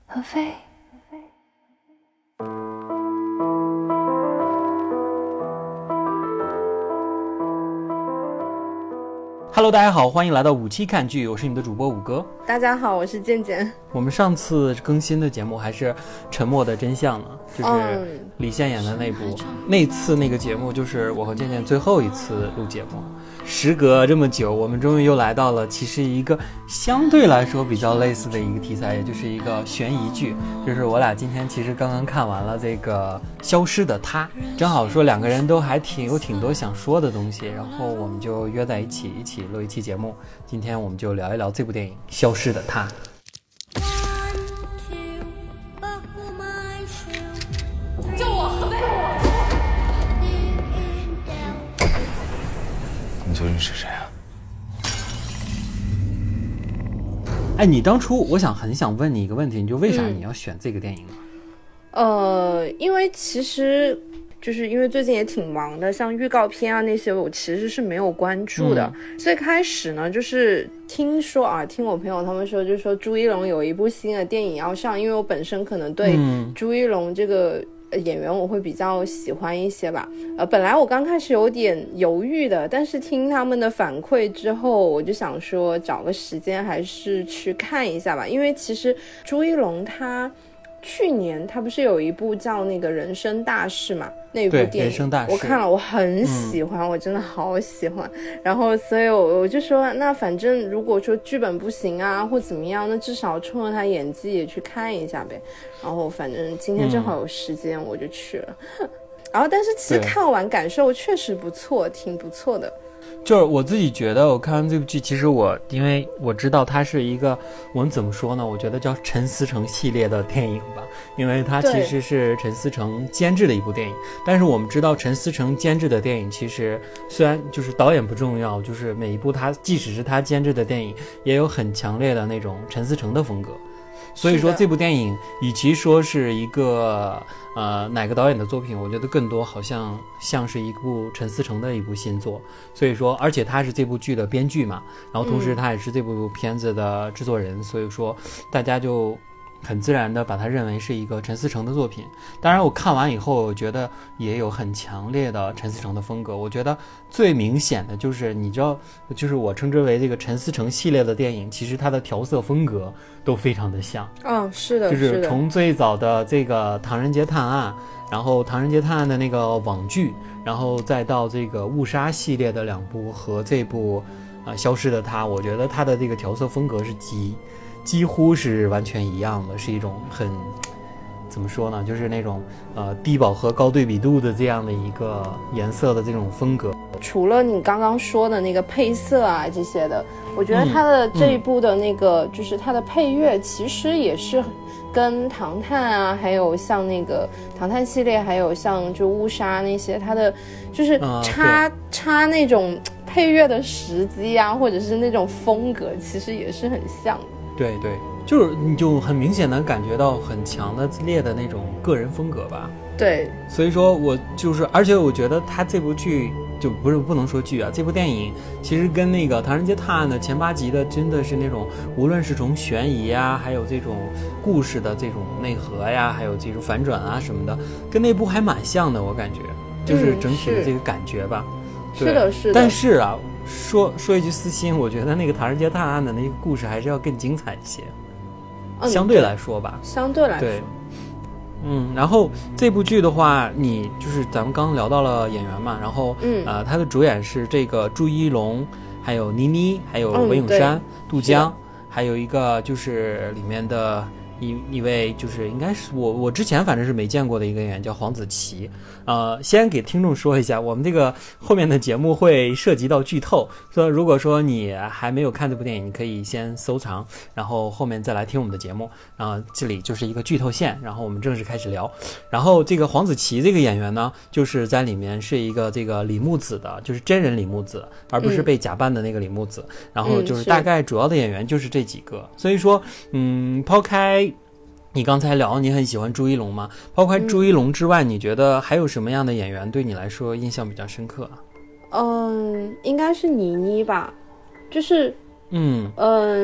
合肥。 Hello， 大家好，欢迎来到五期看剧，我是你们的主播五哥。 大家好，我是健健。 我们上次更新的节目还是《沉默的真相》呢，就是李现演的那部。那次那个节目就是我和健健最后一次录节目。时隔这么久，我们终于又来到了其实一个相对来说比较类似的一个题材，也就是一个悬疑剧。就是我俩今天其实刚刚看完了这个《消失的她》，正好说两个人都还有挺多想说的东西，然后我们就约在一起录一期节目。今天我们就聊一聊这部电影《消失的她》。 救我，合肥！ 你究竟是谁啊？ 哎，你当初很想问你一个问题，你就为啥你要选这个电影呢？因为其实就是因为最近也挺忙的，像预告片啊那些我其实是没有关注的。最开始呢就是听我朋友他们说，就是说朱一龙有一部新的电影要上，因为我本身可能对朱一龙这个演员我会比较喜欢一些吧。本来我刚开始有点犹豫的，但是听他们的反馈之后，我就想说找个时间还是去看一下吧。因为其实朱一龙他去年他不是有一部叫那个人生大事嘛，那一部电影人生大事我看了，我很喜欢，我真的好喜欢。然后所以我就说，那反正如果说剧本不行啊或怎么样，那至少冲着他演技也去看一下呗。然后反正今天正好有时间，我就去了。然后但是其实看完感受确实不错，挺不错的。 就是我自己觉得我看完这部剧，其实因为我知道它是一个，我们怎么说呢，我觉得叫陈思诚系列的电影吧，因为它其实是陈思诚监制的一部电影。但是我们知道陈思诚监制的电影，其实虽然就是导演不重要，就是每一部即使是他监制的电影也有很强烈的那种陈思诚的风格。所以说这部电影与其说是一个哪个导演的作品，我觉得更多好像是一部陈思诚的一部新作。所以说而且他是这部剧的编剧嘛，然后同时他也是这部片子的制作人，所以说大家就很自然的把它认为是一个陈思诚的作品。当然我看完以后我觉得也有很强烈的陈思诚的风格。我觉得最明显的就是你知道，就是我称之为这个陈思诚系列的电影，其实它的调色风格都非常的像。 是的， 就是从最早的这个唐人街探案，然后唐人街探案的那个网剧，然后再到这个误杀系列的两部和这部消失的她，我觉得它的这个调色风格是几乎是完全一样的，是一种很怎么说呢，就是那种低饱和高对比度的这样的一个颜色的这种风格。 除了你刚刚说的那个配色啊这些的，我觉得它的这一部的那个就是它的配乐其实也是跟唐探啊，还有像那个唐探系列，还有像就误杀那些，它的就是插那种配乐的时机啊，或者是那种风格，其实也是很像的。 对对，就是你就很明显的感觉到很强的烈的那种个人风格吧。 对， 所以说我就是而且我觉得他这部剧就不能说剧啊，这部电影其实跟那个唐人街探案的前8集的真的是那种无论是从悬疑啊，还有这种故事的这种内核呀，还有这种反转啊什么的，跟那部还蛮像的，我感觉就是整体的这个感觉吧。 是的是的。 但是啊，说一句私心，我觉得那个唐人街探案的那个故事还是要更精彩一些，相对来说吧。 相对来说， 对。然后这部剧的话，你就是咱们刚聊到了演员嘛，然后他的主演是这个朱一龙，还有倪妮，还有文咏珊、杜江，还有一个就是里面的一位就是应该是我之前反正是没见过的一个演员叫黄子琪。先给听众说一下，我们这个后面的节目会涉及到剧透，所以如果说你还没有看这部电影，你可以先收藏，然后后面再来听我们的节目。然后这里就是一个剧透线，然后我们正式开始聊。然后这个黄子琪这个演员呢，就是在里面是一个这个李木子的，就是真人李木子，而不是被假扮的那个李木子。然后就是大概主要的演员就是这几个。所以说抛开你刚才聊你很喜欢朱一龙吗？抛开朱一龙之外，你觉得还有什么样的演员对你来说印象比较深刻应该是倪妮吧，就是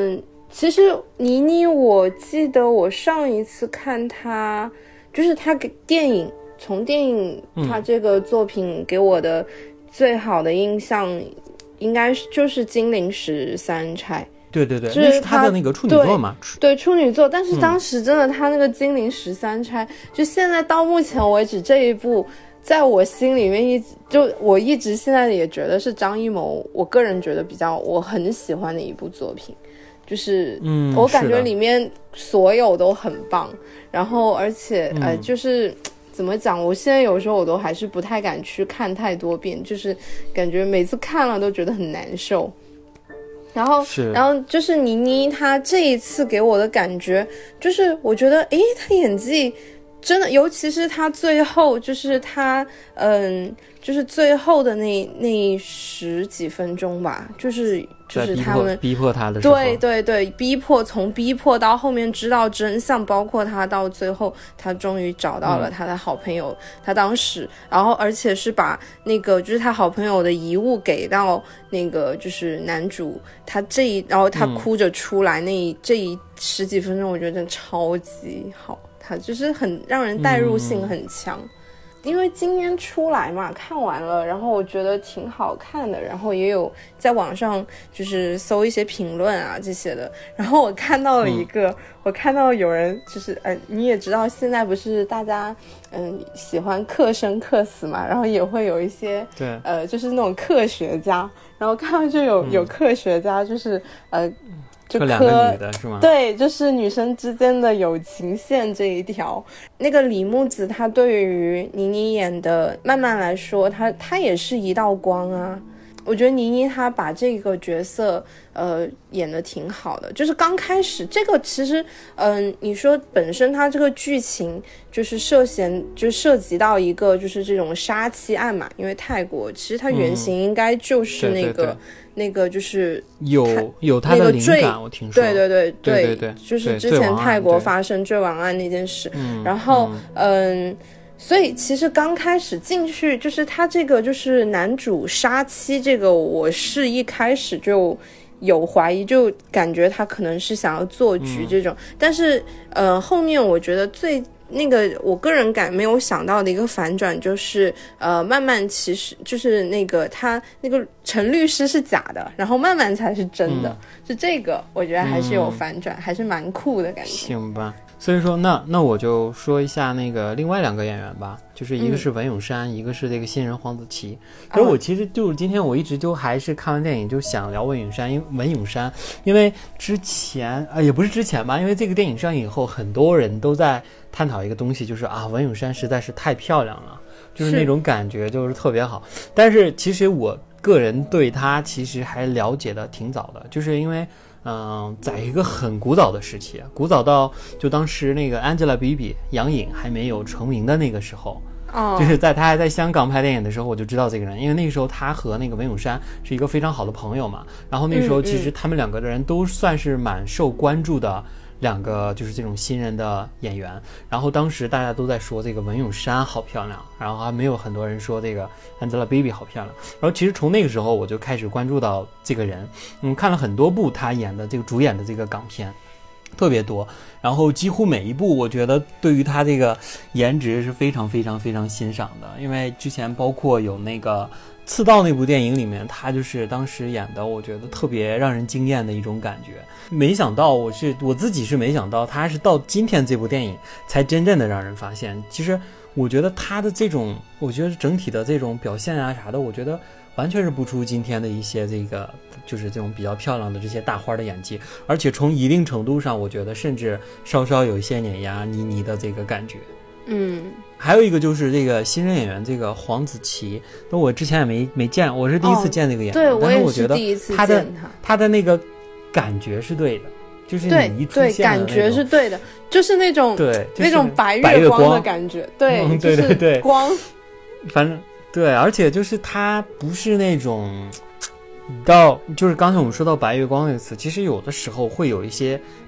其实倪妮，我记得我上一次看她，就是她给电影，从电影她这个作品给我的最好的印象，应该就是《金陵十三钗》。 对对对， 就是那是他的那个处女作嘛。 对，处女作。但是当时真的他那个《金陵十三钗》就现在到目前为止这一部，在我心里面我一直现在也觉得是张艺谋，我个人觉得我很喜欢的一部作品。就是我感觉里面所有都很棒，然后而且就是怎么讲，我现在有时候我都还是不太敢去看太多遍，就是感觉每次看了都觉得很难受。然后就是倪妮她这一次给我的感觉就是我觉得她演技真的，尤其是她最后就是她就是最后的那十几分钟吧，就是他们逼迫他的时候， 对对对，从逼迫到后面知道真相，包括他到最后他终于找到了他的好朋友，他当时然后而且是把那个就是他好朋友的遗物给到那个就是男主，然后他哭着出来这一十几分钟，我觉得真的超级好，他就是很让人代入性很强。因为今年出来嘛，看完了，然后我觉得挺好看的，然后也有在网上就是搜一些评论啊这些的，然后我看到了我看到有人就是你也知道现在不是大家喜欢克生克死嘛，然后也会有一些对就是那种科学家，然后看到就有科学家就是就两个女的是吗？ 对，就是女生之间的友情线这一条。那个李木子她对于倪妮演的慢慢来说，她也是一道光啊。我觉得倪妮她把这个角色演得挺好的，就是刚开始这个其实你说本身它这个剧情就是涉及到一个就是这种杀妻案嘛，因为泰国其实它原型应该就是那个、 对对对那个就是有他的灵感，我听说。 对对对对对对， 就是之前泰国发生坠亡案那件事，然后所以其实刚开始进去就是他这个就是男主杀妻这个，我是一开始就有怀疑，就感觉他可能是想要做局这种，但是后面我觉得那个我个人没有想到的一个反转就是慢慢其实就是那个他那个陈律师是假的，然后慢慢才是真的，是这个我觉得还是有反转，还是蛮酷的感觉。 行吧，所以说那我就说一下那个另外两个演员吧，就是一个是文咏珊，一个是这个新人黄子琪。所以我其实就是今天我一直就还是看完电影就想聊文咏珊，因为之前也不是之前吧，因为这个电影上映以后，很多人都在探讨一个东西，就是文咏珊实在是太漂亮了，就是那种感觉就是特别好。但是其实我个人对她其实还了解的挺早的，就是因为在一个很古早的时期，古早到就当时那个 Angelababy 杨颖还没有成名的那个时候，就是她还在香港拍电影的时候，我就知道这个人，因为那个时候她和那个文咏珊是一个非常好的朋友嘛，然后那时候其实他们两个的人都算是蛮受关注的两个就是这种新人的演员，然后当时大家都在说这个文咏珊好漂亮，然后还没有很多人说这个 Angelababy 好漂亮，然后其实从那个时候我就开始关注到这个人，看了很多部他演的这个主演的这个港片特别多，然后几乎每一部我觉得对于他这个颜值是非常非常非常欣赏的，因为之前包括有那个刺刀那部电影里面，他就是当时演的我觉得特别让人惊艳的一种感觉，没想到我自己是没想到他是到今天这部电影才真正的让人发现，其实我觉得他的这种我觉得整体的这种表现啊啥的，我觉得完全是不出今天的一些这个就是这种比较漂亮的这些大花的演技，而且从一定程度上我觉得甚至稍稍有一些碾压倪妮的这个感觉。还有一个就是这个新人演员这个黄子琪，那我之前也没见，我是第一次见这个演员， 对， 但是我觉得他的那个感觉是对的，就是你一出现的那种感觉是对的，就是那种对、就是、 那种白月光的感觉，对、 对对对， 光， 反正对，而且就是他不是那种就是刚才我们说到白月光那个词，其实有的时候会有一些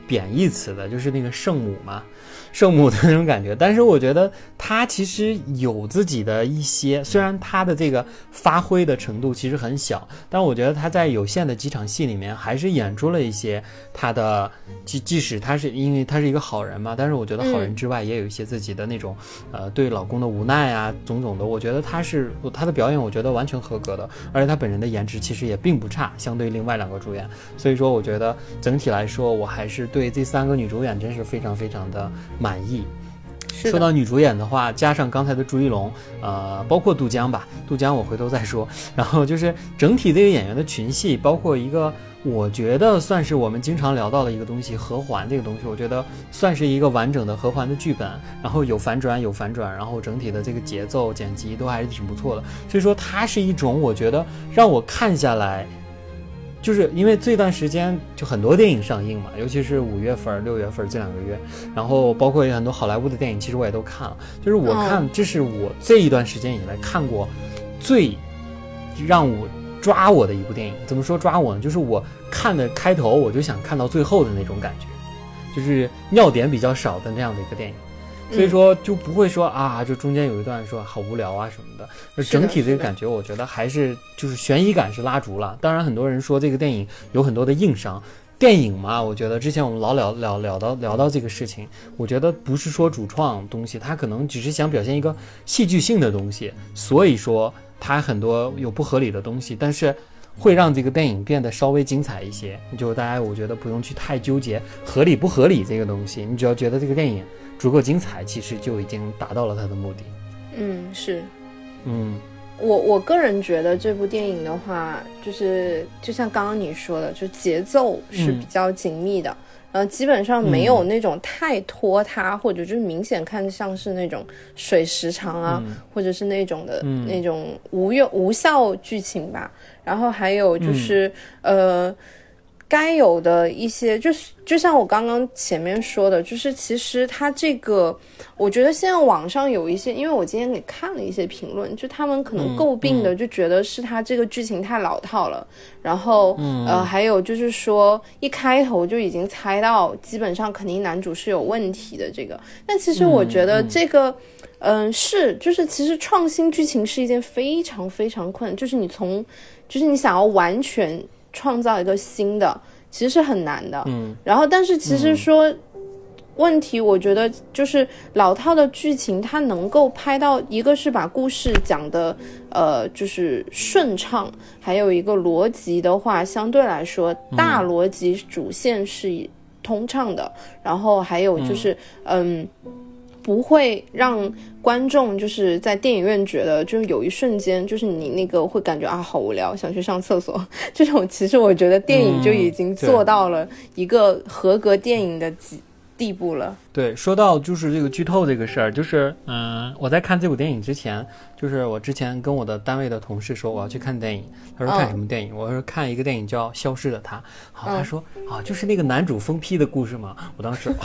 贬义词的，就是那个圣母嘛，圣母的那种感觉。但是我觉得他其实有自己的一些，虽然他的这个发挥的程度其实很小，但我觉得他在有限的几场戏里面还是演出了一些他的，即使他是因为他是一个好人嘛，但是我觉得好人之外也有一些自己的那种对老公的无奈啊，种种的，我觉得他的表演我觉得完全合格的，而且他本人的颜值其实也并不差，相对另外2个主演。所以说我觉得整体来说我还是对这3个女主演真是非常非常的满意。说到女主演的话，加上刚才的朱一龙，包括杜江吧，杜江我回头再说。然后就是整体这个演员的群戏，包括一个我觉得算是我们经常聊到的一个东西，合环这个东西，我觉得算是一个完整的合环的剧本，然后有反转，然后整体的这个节奏剪辑都还是挺不错的。所以说它是一种我觉得让我看下来，就是因为这段时间就很多电影上映嘛，尤其是5月份、6月份这2个月，然后包括很多好莱坞的电影，其实我也都看了。就是我看，这是我这一段时间以来看过最让我抓我的一部电影。怎么说抓我呢？就是我看的开头我就想看到最后的那种感觉，就是尿点比较少的那样的一个电影。所以说就不会说就中间有一段说好无聊啊什么的，整体这个感觉我觉得还是就是悬疑感是拉足了。当然很多人说这个电影有很多的硬伤，电影嘛，我觉得之前我们老聊到这个事情，我觉得不是说主创东西，它可能只是想表现一个戏剧性的东西，所以说它很多有不合理的东西，但是会让这个电影变得稍微精彩一些。就大家我觉得不用去太纠结合理不合理这个东西，你只要觉得这个电影足够精彩，其实就已经达到了它的目的。 是。我个人觉得这部电影的话，就是就像刚刚你说的，就节奏是比较紧密的，基本上没有那种太拖沓，或者就是明显看像是那种水时长啊，或者是那种的那种无效剧情吧。然后还有就是该有的一些，就像我刚刚前面说的，就是其实它这个，我觉得现在网上有一些，因为我今天给看了一些评论，就他们可能诟病的，就觉得是它这个剧情太老套了，然后还有就是说一开头就已经猜到，基本上肯定男主是有问题的这个。但其实我觉得这个就是其实创新剧情是一件非常非常困难，就是你想要完全创造一个新的，其实是很难的。然后但是其实说问题，我觉得就是老套的剧情它能够拍到，一个是把故事讲的就是顺畅，还有一个逻辑的话相对来说大逻辑主线是通畅的，然后还有就是不会让观众就是在电影院觉得就是有一瞬间就是你那个会感觉好无聊，想去上厕所，这种其实我觉得电影就已经做到了一个合格电影的地步了。 对，说到就是这个剧透这个事儿，就是我在看这部电影之前，就是我之前跟我的单位的同事说我要去看电影，他说看什么电影？我说看一个电影叫《消失的她》。好，他说就是那个男主疯批的故事嘛。我当时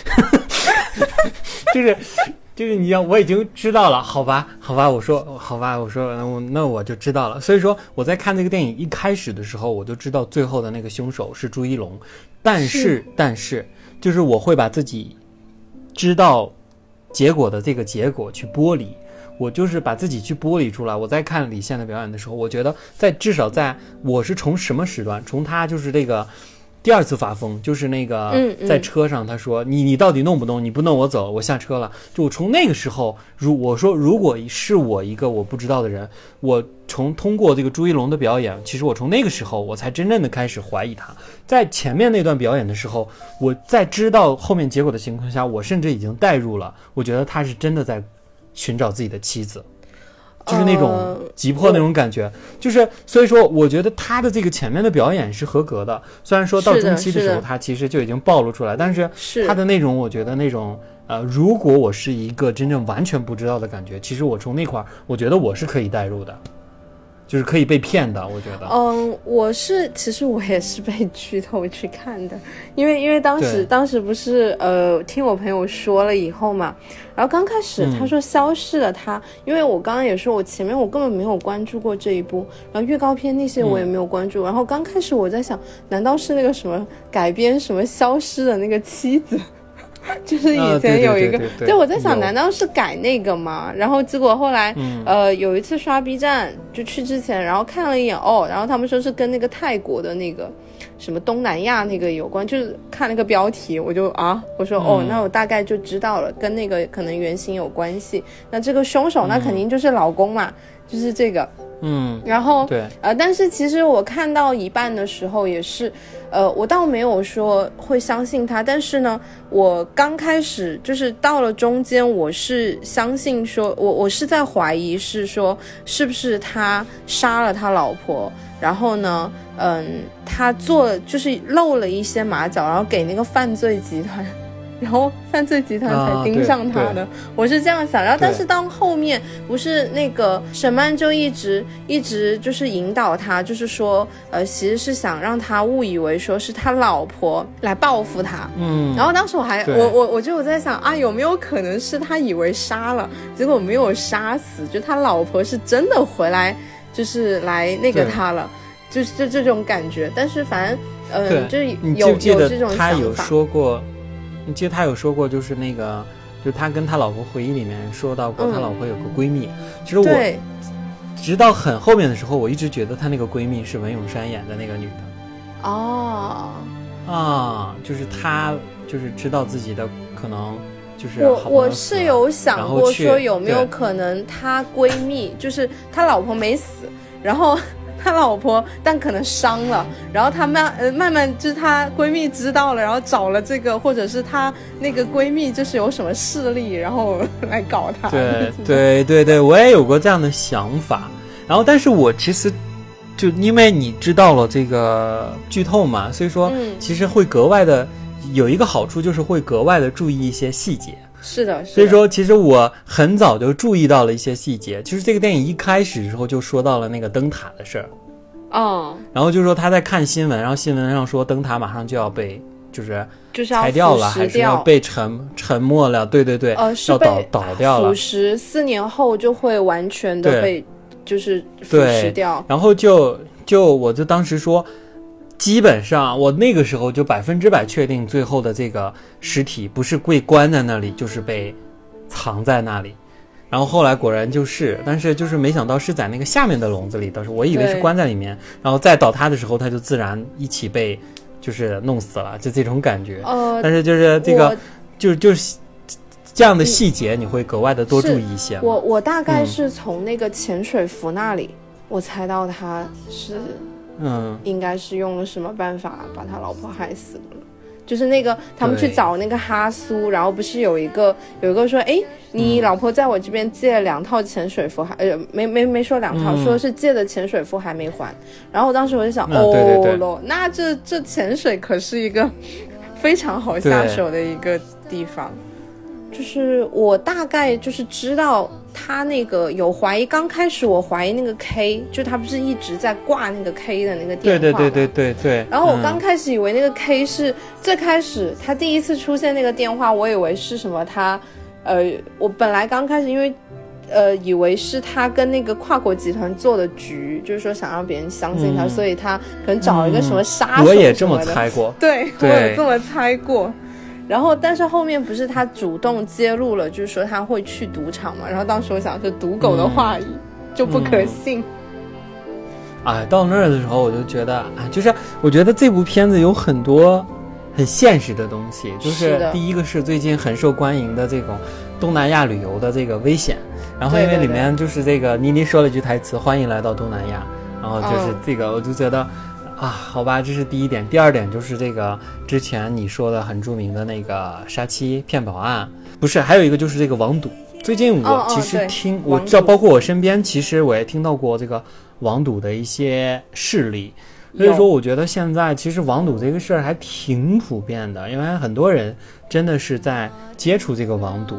就是你我已经知道了，好吧，我说那我就知道了。所以说我在看这个电影一开始的时候，我就知道最后的那个凶手是朱一龙，但是就是我会把自己知道结果的这个结果去剥离，我就是把自己去剥离出来。我在看李现的表演的时候，我觉得至少在我是从什么时段，从他就是这个第2次发疯，就是那个在车上他说你到底弄不弄，你不弄我走，我下车了。就我从那个时候，我说如果是我一个我不知道的人，我通过这个朱一龙的表演，其实我从那个时候我才真正的开始怀疑他。在前面那段表演的时候，我在知道后面结果的情况下，我甚至已经代入了，我觉得他是真的在寻找自己的妻子，就是那种急迫那种感觉，就是所以说我觉得他的这个前面的表演是合格的，虽然说到中期的时候他其实就已经暴露出来，但是他的那种我觉得那种如果我是一个真正完全不知道的感觉，其实我从那块我觉得我是可以代入的。 就是可以被骗的，我觉得。 其实我也是被剧透去看的，因为当时不是听我朋友说了以后嘛，然后刚开始他说消失了他，因为我刚刚也说我前面我根本没有关注过这一部，然后预告片那些我也没有关注，然后刚开始我在想，难道是那个什么改编什么消失的那个妻子？就是以前有一个，对，我在想难道是改那个吗？然后结果后来有一次刷 B 站就去之前，然后看了一眼然后他们说是跟那个泰国的那个什么东南亚那个有关，就是看了个标题我就我说那我大概就知道了，跟那个可能原型有关系，那这个凶手那肯定就是老公嘛，就是这个然后对但是其实我看到一半的时候也是我倒没有说会相信他，但是呢我刚开始就是到了中间我是相信说我是在怀疑是说是不是他杀了他老婆，然后呢他就是露了一些马脚，然后给那个犯罪集团，然后犯罪集团才盯上他的，我是这样想。然后但是到后面不是那个沈曼就一直就是引导他，就是说其实是想让他误以为说是他老婆来报复他。然后当时我就在想有没有可能是他以为杀了，结果没有杀死，就他老婆是真的回来就是来那个他了，就这种感觉。但是反正就有这种想法。 他有说过，你记得他有说过，就是那个，就是他跟他老婆回忆里面说到过，他老婆有个闺蜜。其实我直到很后面的时候，我一直觉得他那个闺蜜是文咏珊演的那个女的。就是他就是知道自己的可能就是我是有想过说有没有可能她闺蜜就是她老婆没死，然后他老婆但可能伤了，然后他慢慢就是她闺蜜知道了，然后找了这个，或者是她那个闺蜜就是有什么势力，然后来搞她。 对，我也有过这样的想法。然后但是我其实就因为你知道了这个剧透嘛，所以说其实会格外的有一个好处，就是会格外的注意一些细节。 是的， 所以说其实我很早就注意到了一些细节。其实这个电影一开始的时候就说到了那个灯塔的事儿，然后就说他在看新闻，然后新闻上说灯塔马上就要被就是裁掉了，还是要被沉没了，对，要倒掉了， 腐蚀4年后就会完全的被就是腐蚀掉。 然后就我就当时说，基本上我那个时候就100%确定最后的这个尸体不是被关在那里，就是被藏在那里。然后后来果然就是，但是就是没想到是在那个下面的笼子里，当时我以为是关在里面，然后再倒塌的时候它就自然一起被就是弄死了，就这种感觉。但是就是这个就是这样的细节你会格外的多注意一些。 我大概是从那个潜水服那里我猜到他是应该是用了什么办法把他老婆害死了。就是那个他们去找那个哈苏，然后不是有一个说你老婆在我这边借了2套潜水服，没说2套，说是借的潜水服还没还。然后当时我就想那这潜水可是一个非常好下手的一个地方。就是我大概就是知道他那个有怀疑，刚开始我怀疑那个 K， 就他不是一直在挂那个 K 的那个电话吗？ 对。 然后我刚开始以为那个 K 是最开始他第一次出现那个电话，我以为是什么他我本来刚开始因为以为是他跟那个跨国集团做的局，就是说想让别人相信他，所以他可能找了一个什么杀手什么的。 我也这么猜过。 对，我有这么猜过。然后但是后面不是他主动揭露了，就是说他会去赌场嘛，然后当时我想是赌狗的话语就不可信。 到那儿的时候我就觉得就是我觉得这部片子有很多很现实的东西，就是第一个是最近很受欢迎的这种东南亚旅游的这个危险，然后因为里面就是这个妮妮说了一句台词，欢迎来到东南亚，然后就是这个我就觉得好吧，这是第一点。第二点就是这个之前你说的很著名的那个杀妻骗保案，不是，还有一个就是这个网赌。最近我其实我知道，包括我身边其实我也听到过这个网赌的一些事例，所以说我觉得现在其实网赌这个事儿还挺普遍的，因为很多人真的是在接触这个网赌。然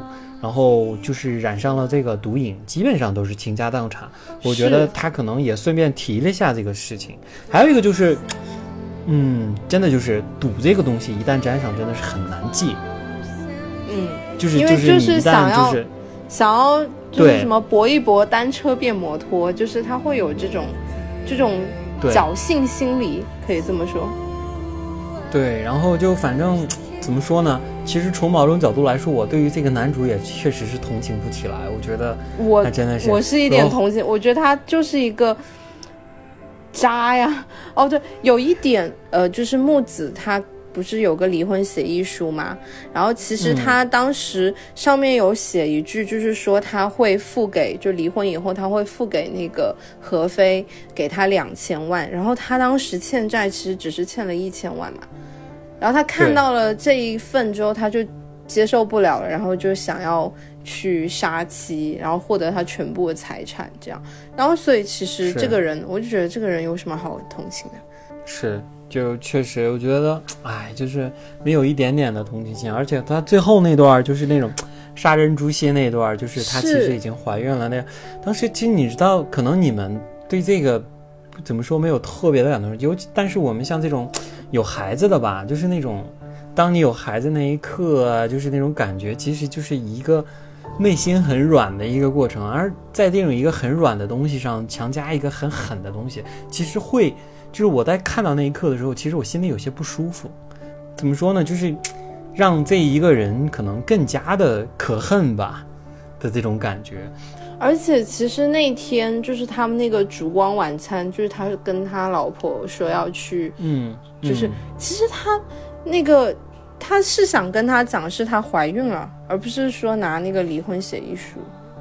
然后就是染上了这个毒瘾，基本上都是倾家荡产。我觉得他可能也顺便提了一下这个事情。还有一个就是，真的就是赌这个东西，一旦沾上，真的是很难戒。就是因为就是想要就是什么搏一搏，单车变摩托，就是他会有这种侥幸心理，可以这么说。 对，然后就反正怎么说呢？其实从某种角度来说，我对于这个男主也确实是同情不起来。我觉得他真的是， 我是一点同情，我觉得他就是一个渣呀。哦，对，有一点就是木子他不是有个离婚协议书嘛，然后其实他当时上面有写一句，就是说他会付给，就离婚以后他会付给那个何非，给他2000万，然后他当时欠债其实只是欠了1000万嘛，然后他看到了这一份之后他就接受不了了，然后就想要去杀妻，然后获得他全部的财产这样，然后所以其实这个人我就觉得这个人有什么好同情的。 是，就确实我觉得就是没有一点点的同情心，而且他最后那段就是那种杀人诛心那段，就是他其实已经怀孕了，那当时其实你知道可能你们对这个怎么说没有特别的感动，但是我们像这种有孩子的吧，就是那种当你有孩子那一刻就是那种感觉其实就是一个内心很软的一个过程，而在这种一个很软的东西上强加一个很狠的东西，其实会就是我在看到那一刻的时候，其实我心里有些不舒服。怎么说呢？就是让这一个人可能更加的可恨吧的这种感觉。 而且其实那天就是他们那个烛光晚餐，就是他跟他老婆说要去，就是其实他那个他是想跟他讲是他怀孕了，而不是说拿那个离婚协议书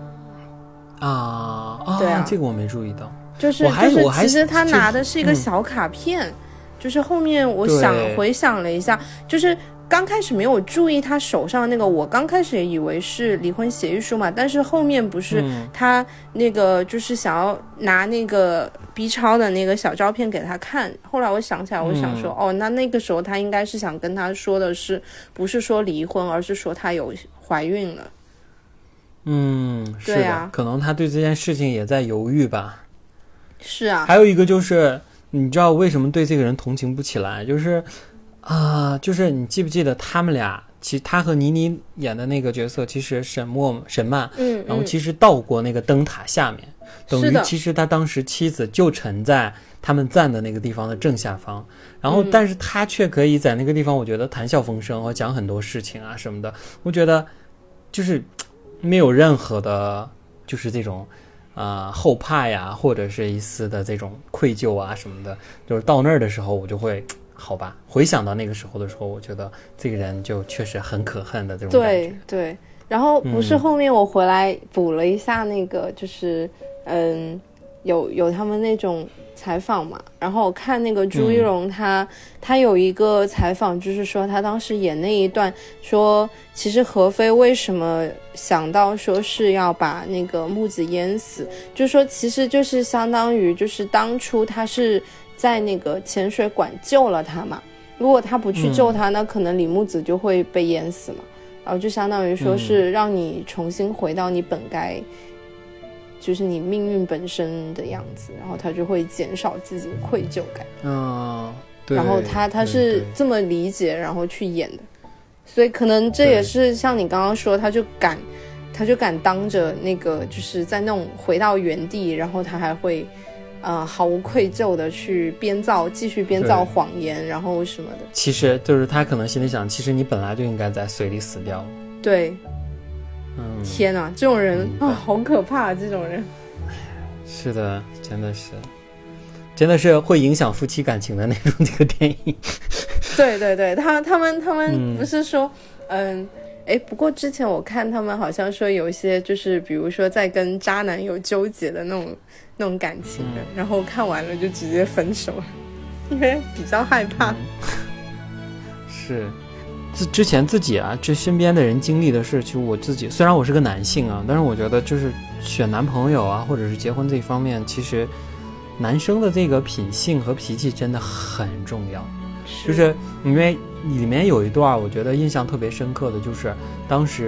对啊， 这个我没注意到。 就是其实他拿的是一个小卡片，就是后面我回想了一下，就是刚开始没有注意他手上那个，我刚开始也以为是离婚协议书嘛，但是后面不是他那个就是想要拿那个 B 超的那个小照片给他看，后来我想起来，我想说那个时候他应该是想跟他说的是不是说离婚，而是说他有怀孕了。 是的，可能他对这件事情也在犹豫吧。 是啊， 还有一个就是你知道为什么对这个人同情不起来，就是就是你记不记得他们俩，其实他和倪妮演的那个角色，其实沈曼，然后其实到过那个灯塔下面，等于其实他当时妻子就沉在他们站的那个地方的正下方，然后但是他却可以在那个地方，我觉得谈笑风生和讲很多事情啊什么的，我觉得就是没有任何的就是这种后怕呀，或者是一丝的这种愧疚啊什么的，就是到那儿的时候我就会好吧，回想到那个时候的时候，我觉得这个人就确实很可恨的这种感觉。对， 然后不是后面我回来补了一下那个就是有他们那种采访嘛，然后我看那个朱一龙他有一个采访，就是说他当时演那一段，说其实何非为什么想到说是要把那个木子淹死，就是说其实就是相当于就是当初他是在那个潜水馆救了他嘛，如果他不去救他，那可能李木子就会被淹死嘛，然后就相当于说是让你重新回到你本该就是你命运本身的样子，然后他就会减少自己的愧疚感。 对， 然后他是这么理解然后去演的，所以可能这也是像你刚刚说，他就敢当着那个就是在那种回到原地，然后他还会毫无愧疚的去继续编造谎言，然后什么的。其实就是他可能心里想，其实你本来就应该在水里死掉。 对，天哪，这种人好可怕这种人。 是的，真的是会影响夫妻感情的那种这个电影。 对，他们不是说不过之前我看他们好像说有一些就是比如说在跟渣男有纠结的那种感情的，然后看完了就直接分手了，因为比较害怕。 是之前自己这身边的人经历的事，其实我自己虽然我是个男性但是我觉得就是选男朋友或者是结婚这一方面，其实男生的这个品性和脾气真的很重要。就是因为里面有一段我觉得印象特别深刻的，就是当时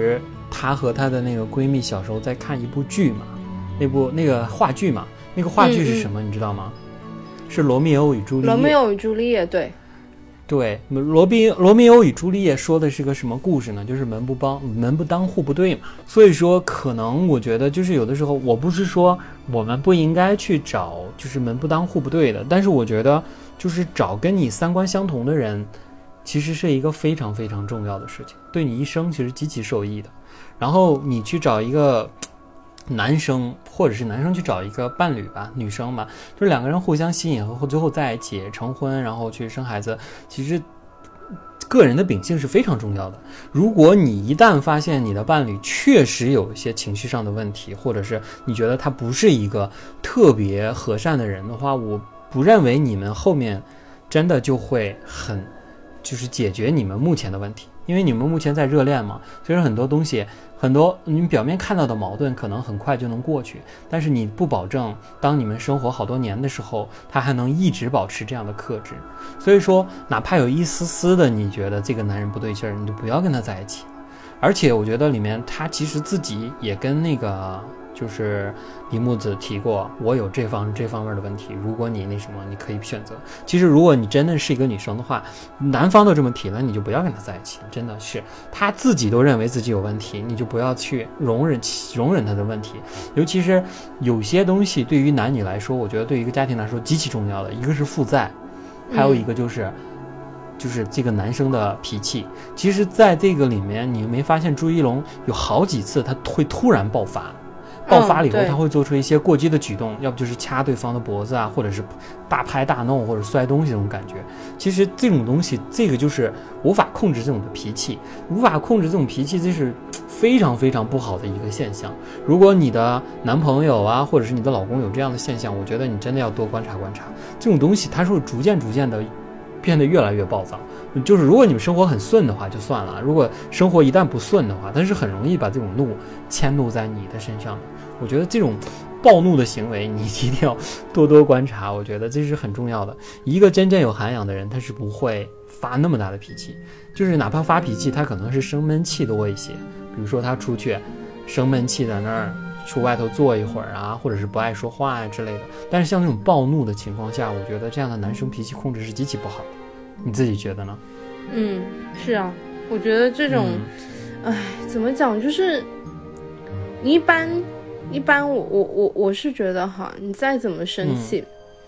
她和她的那个闺蜜小时候在看一部剧嘛，那个话剧嘛，那个话剧是什么你知道吗？是罗密欧与朱丽叶。 罗密欧与朱丽叶，对对，罗密欧与朱丽叶说的是个什么故事呢？就是门不当户不对嘛。所以说可能我觉得就是有的时候，我不是说我们不应该去找就是门不当户不对的，但是我觉得就是找跟你三观相同的人其实是一个非常非常重要的事情，对你一生其实极其受益的。然后你去找一个男生，或者是男生去找一个伴侣吧，女生吧，就是两个人互相吸引和最后在一起成婚，然后去生孩子，其实个人的秉性是非常重要的。如果你一旦发现你的伴侣确实有一些情绪上的问题，或者是你觉得他不是一个特别和善的人的话，我不认为你们后面真的就会就是解决你们目前的问题。因为你们目前在热恋嘛，所以说很多东西，很多你表面看到的矛盾可能很快就能过去，但是你不保证当你们生活好多年的时候，他还能一直保持这样的克制。所以说哪怕有一丝丝的你觉得这个男人不对劲儿，你就不要跟他在一起。而且我觉得里面他其实自己也跟那个就是李木子提过，我有这方面的问题，如果你那什么你可以选择。其实如果你真的是一个女生的话，男方都这么提了，你就不要跟他在一起，真的是他自己都认为自己有问题，你就不要去容忍他的问题。尤其是有些东西对于男女来说，我觉得对于一个家庭来说极其重要的，一个是负债，还有一个就是这个男生的脾气。其实在这个里面你没发现朱一龙有好几次他会突然爆发了以后，他会做出一些过激的举动，要不就是掐对方的脖子啊，或者是大拍大弄，或者摔东西这种感觉。其实这种东西，这个就是无法控制这种的脾气，无法控制这种脾气，这是非常非常不好的一个现象。如果你的男朋友啊，或者是你的老公有这样的现象，我觉得你真的要多观察观察。这种东西它是会逐渐的变得越来越暴躁。就是如果你们生活很顺的话就算了，如果生活一旦不顺的话，但是很容易把这种怒迁怒在你的身上的。我觉得这种暴怒的行为你一定要多多观察，我觉得这是很重要的。一个真正有涵养的人，他是不会发那么大的脾气，就是哪怕发脾气他可能是生闷气多一些，比如说他出去生闷气在那儿出外头坐一会儿啊，或者是不爱说话啊之类的。但是像那种暴怒的情况下，我觉得这样的男生脾气控制是极其不好的。你自己觉得呢？ 是啊，我觉得这种怎么讲，就是你一般我是觉得哈，你再怎么生气，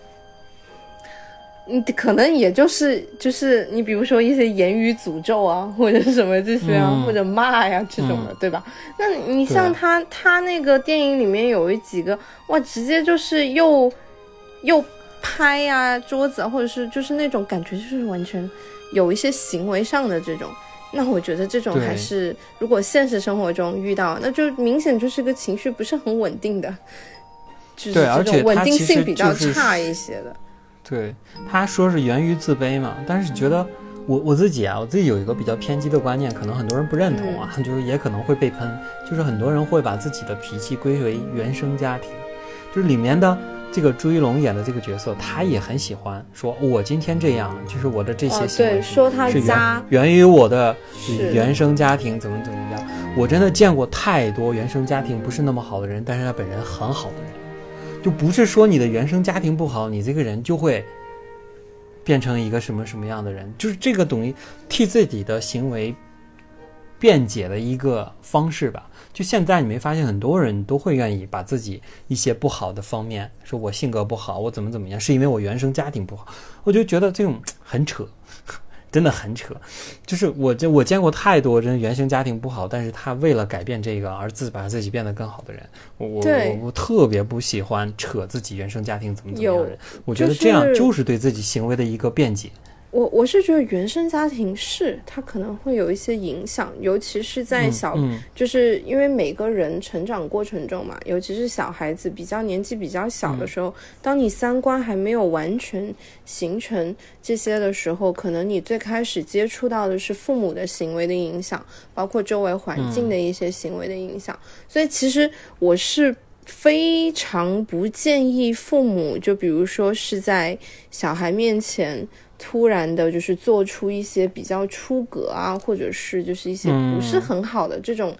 你可能也就是你比如说一些言语诅咒啊，或者什么这些啊，或者骂呀这种的，对吧？那你像他那个电影里面有几个哇，直接就是又拍啊桌子，或者是就是那种感觉就是完全有一些行为上的这种。那我觉得这种还是如果现实生活中遇到，那就明显就是个情绪不是很稳定的，就是这种稳定性比较差一些的。 对，他说是源于自卑嘛，但是觉得我自己有一个比较偏激的观念，可能很多人不认同啊，就是也可能会被喷，就是很多人会把自己的脾气归为原生家庭，就是里面的这个朱一龙演的这个角色，他也很喜欢说我今天这样，就是我的这些行为对，说他家源于我的原生家庭怎么样。我真的见过太多原生家庭不是那么好的人，但是他本人很好的人。就不是说你的原生家庭不好，你这个人就会变成一个什么样的人，就是这个等于替自己的行为辩解的一个方式吧。就现在你没发现很多人都会愿意把自己一些不好的方面说，我性格不好，我怎么样，是因为我原生家庭不好。我就觉得这种很扯，真的很扯。就是我见过太多人原生家庭不好，但是他为了改变这个而把自己变得更好的人。我特别不喜欢扯自己原生家庭怎么样的人。我觉得这样就是对自己行为的一个辩解。 我是觉得原生家庭它可能会有一些影响，尤其是在就是因为每个人成长过程中嘛，尤其是小孩子年纪比较小的时候，当你三观还没有完全形成这些的时候，可能你最开始接触到的是父母的行为的影响，包括周围环境的一些行为的影响。所以其实我是非常不建议父母，就比如说是在小孩面前突然的就是做出一些比较出格啊，或者是就是一些不是很好的这种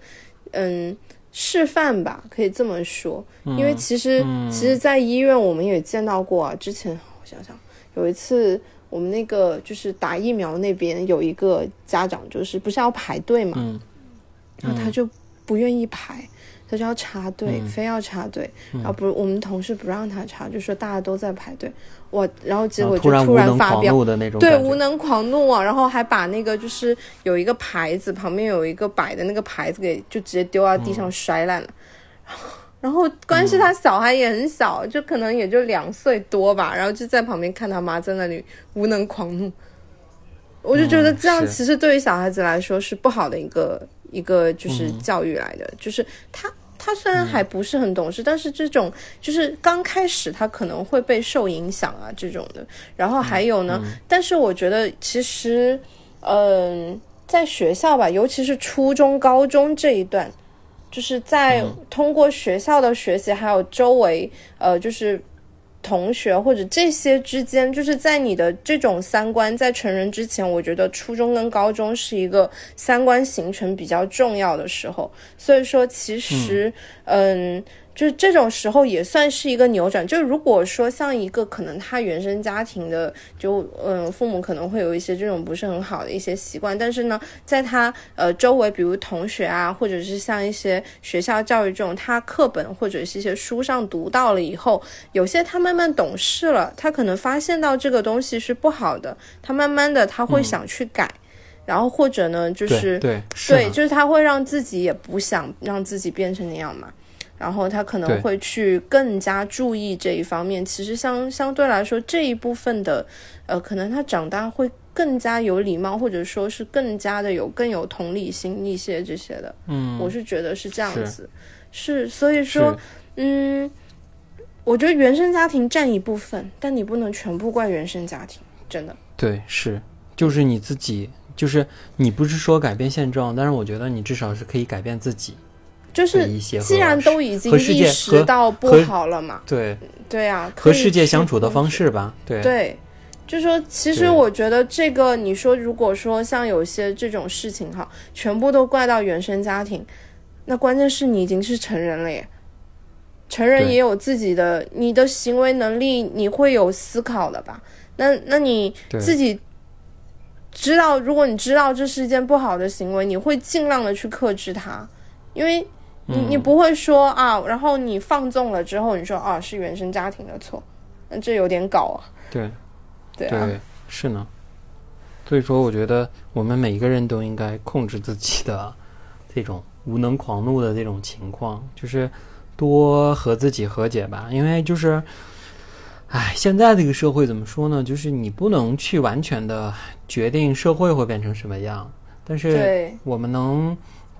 示范吧，可以这么说。因为其实在医院我们也见到过啊，之前我想想有一次我们那个就是打疫苗那边有一个家长，就是不是要排队嘛，然后他就不愿意排，他就要插队，非要插队，然后我们同事不让他插，就说大家都在排队，然后结果就突然发飙的那种， 对，无能狂怒啊，然后还把那个就是有一个牌子旁边有一个摆的那个牌子给就直接丢到地上摔烂了，然后关键是他小孩也很小，就可能也就2岁多吧，然后就在旁边看他妈在那里无能狂怒。我就觉得这样其实对于小孩子来说是不好的一个就是教育来的，就是他虽然还不是很懂事，但是这种就是刚开始他可能会被受影响啊这种的。然后还有呢，但是我觉得其实在学校吧，尤其是初中高中这一段，就是在通过学校的学习还有周围就是同学或者这些之间，就是在你的这种三观在成人之前，我觉得初中跟高中是一个三观形成比较重要的时候。所以说其实就是这种时候也算是一个扭转。就如果说像一个可能他原生家庭的就父母可能会有一些这种不是很好的一些习惯，但是呢在他周围比如同学啊，或者是像一些学校教育这种他课本或者是一些书上读到了以后，有些他慢慢懂事了，他可能发现到这个东西是不好的，他慢慢的他会想去改，然后或者呢就是对就是他会让自己也不想让自己变成那样嘛，然后他可能会去更加注意这一方面。其实相对来说这一部分的可能他长大会更加有礼貌，或者说是更加的更有同理心一些这些的。我是觉得是这样子。是所以说我觉得原生家庭占一部分，但你不能全部怪原生家庭，真的。 对，就是你自己，就是你不是说改变现状，但是我觉得你至少是可以改变自己， 就是既然都已经意识到不好了嘛，对啊， 和世界相处的方式吧， 对，就是说其实我觉得这个你说如果说像有些这种事情哈，全部都怪到原生家庭，那关键是你已经是成人了耶，成人也有自己的你的行为能力，你会有思考的吧，那你自己知道，如果你知道这是一件不好的行为，你会尽量的去克制它，因为你不会说啊，然后你放纵了之后你说啊是原生家庭的错，那这有点搞啊。对啊， 是呢。所以说我觉得我们每一个人都应该控制自己的这种无能狂怒的这种情况，就是多和自己和解吧。因为就是现在这个社会怎么说呢，就是你不能去完全的决定社会会变成什么样，但是我们能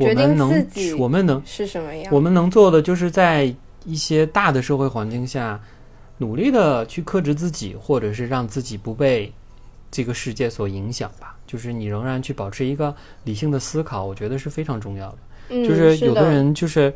是什么样， 我们能做的就是在一些大的社会环境下努力的去克制自己，或者是让自己不被这个世界所影响吧，就是你仍然去保持一个理性的思考，我觉得是非常重要的。就是有的人就是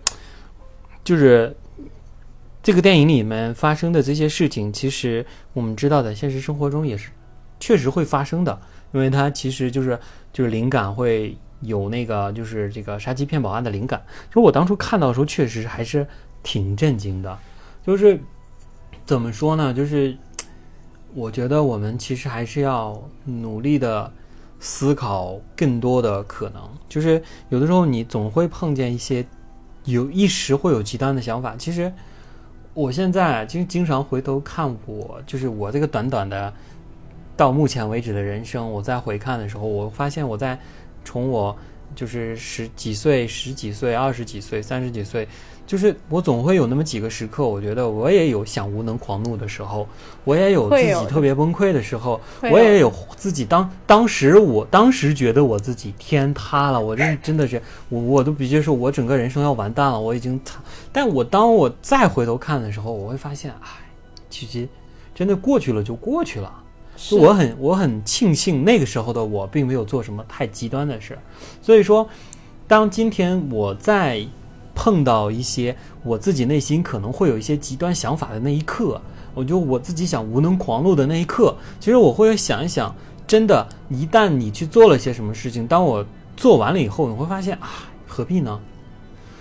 这个电影里面发生的这些事情，其实我们知道在现实生活中也是确实会发生的，因为它其实就是灵感会有那个就是这个杀鸡骗保案的灵感。就我当初看到的时候确实还是挺震惊的，就是怎么说呢，就是我觉得我们其实还是要努力的思考更多的可能，就是有的时候你总会碰见一些一时会有极端的想法。其实我现在经常回头看就是我这个短短的到目前为止的人生，我在回看的时候，我发现我在从我就是10几岁、20几岁、30几岁，就是我总会有那么几个时刻，我觉得我也有想无能狂怒的时候，我也有自己特别崩溃的时候，我也有自己当时觉得我自己天塌了，我真的是我都比较说我整个人生要完蛋了，我已经但当我再回头看的时候，我会发现其实真的过去了就过去了。就我很庆幸那个时候的我并没有做什么太极端的事，所以说当今天我在碰到一些我自己内心可能会有一些极端想法的那一刻，我自己想无能狂怒的那一刻，其实我会想一想，真的一旦你去做了些什么事情，当我做完了以后，你会发现何必呢？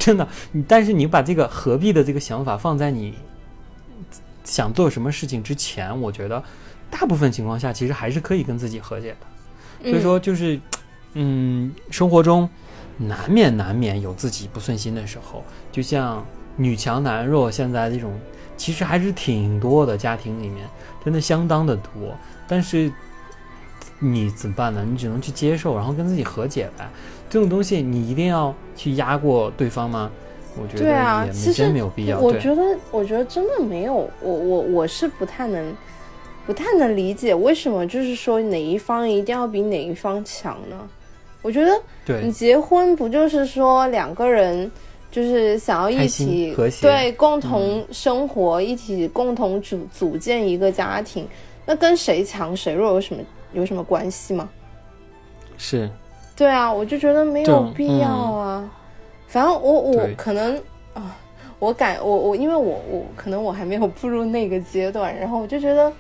真的。但是你把这个何必的这个想法放在你想做什么事情之前，我觉得大部分情况下其实还是可以跟自己和解的。所以说就是生活中难免有自己不顺心的时候，就像女强男弱现在这种其实还是挺多的，家庭里面真的相当的多。但是你怎么办呢？你只能去接受，然后跟自己和解呗。这种东西你一定要去压过对方吗？我觉得也真没有必要。 我觉得真的没有。我是不太能理解为什么就是说哪一方一定要比哪一方强呢？我觉得你结婚不就是说两个人就是想要一起和谐， 对，共同生活，一起共同组建一个家庭，那跟谁强谁弱有什么关系吗？ 是， 对啊，我就觉得没有必要啊。反正我可能啊，我因为我可能我还没有步入那个阶段，然后我就觉得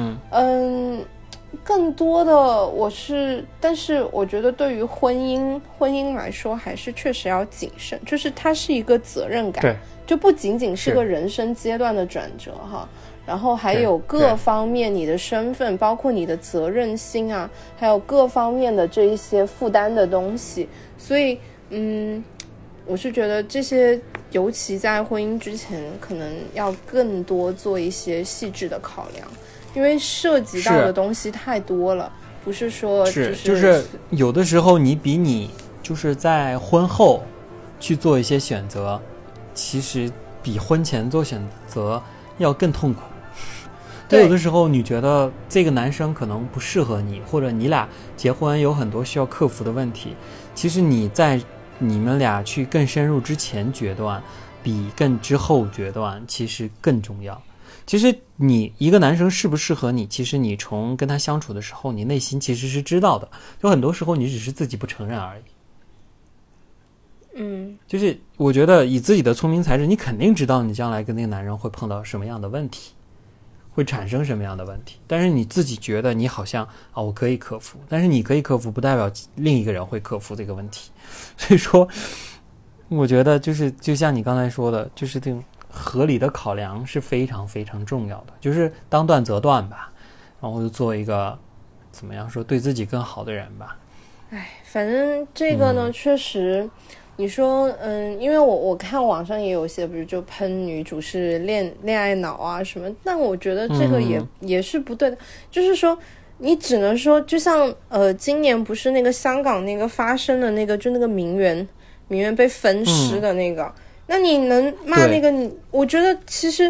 更多的但是我觉得对于婚姻来说，还是确实要谨慎，就是它是一个责任感， 对， 就不仅仅是个人生阶段的转折哈，然后还有各方面你的身份，包括你的责任心啊，还有各方面的这一些负担的东西，所以我是觉得这些尤其在婚姻之前可能要更多做一些细致的考量，因为涉及到的东西太多了，不是说就是有的时候你就是在婚后去做一些选择，其实比婚前做选择要更痛苦。有的时候你觉得这个男生可能不适合你，或者你俩结婚有很多需要克服的问题，其实你在你们俩去更深入之前决断比更之后决断其实更重要。其实你一个男生适不适合你，其实你从跟他相处的时候，你内心其实是知道的，就很多时候你只是自己不承认而已。就是我觉得以自己的聪明才智，你肯定知道你将来跟那个男人会碰到什么样的问题，会产生什么样的问题，但是你自己觉得你好像我可以克服，但是你可以克服不代表另一个人会克服这个问题。所以说我觉得就像你刚才说的，就是这种合理的考量是非常非常重要的，就是当断则断吧，然后就做一个怎么样说对自己更好的人吧。 反正这个呢确实你说因为我看网上也有些不是就喷女主是恋爱脑啊什么，但我觉得这个也是不对的。就是说你只能说就像今年不是那个香港那个发生的那个就那个名媛被分尸的那个，那你能骂那个我觉得其实